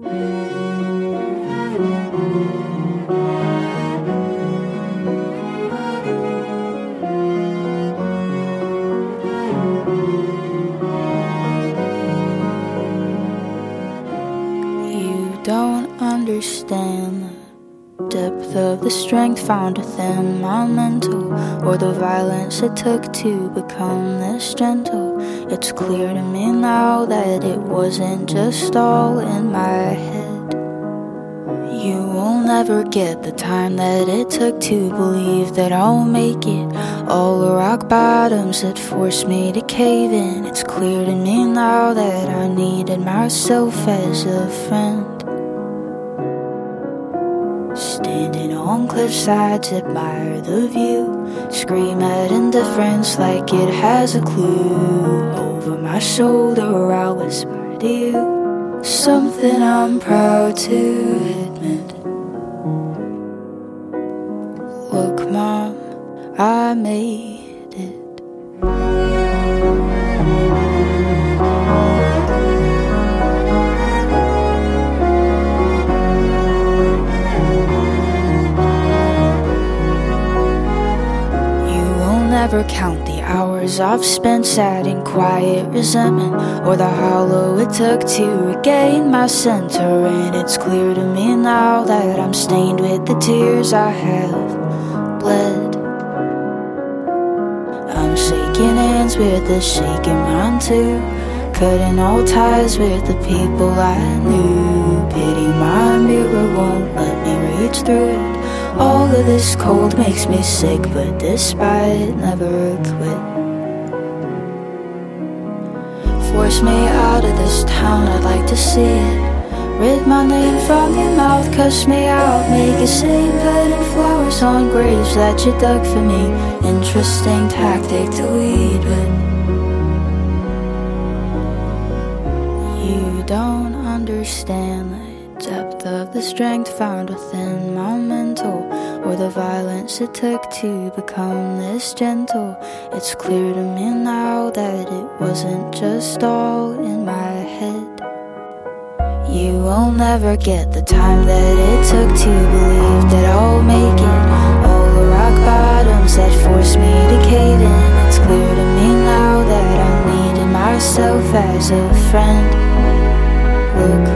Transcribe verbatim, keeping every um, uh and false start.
You don't understand the depth of the strength found within my mental, or the violence it took to become this gentle. It's clear to me now that it wasn't just all in my head. You will never get the time that it took to believe that I'll make it. All the rock bottoms that forced me to cave in. It's clear to me now that I needed myself as a friend. Standing on cliff sides, admire the view. Scream at indifference like it has a clue. Over my shoulder I'll whisper to you something I'm proud to admit. Look, Mom, I made it. Never count the hours I've spent sat in quiet resentment, or the hollow it took to regain my center. And it's clear to me now that I'm stained with the tears I have bled. I'm shaking hands with the shaking mind too, cutting all ties with the people I knew. Pity my mirror won't let me reach through it. All of this cold makes me sick, but despite never quit. Force me out of this town, I'd like to see it. Rid my name from your mouth, cuss me out, make a scene. Putting flowers on graves that you dug for me. Interesting tactic to lead with. You don't understand the depth of the strength found within my mental, or the violence it took to become this gentle. It's clear to me now that it wasn't just all in my head. You will never get the time that it took to believe that I'll make it. All the rock bottoms that forced me to cave in. It's clear to me now that I needed myself as a friend. Look,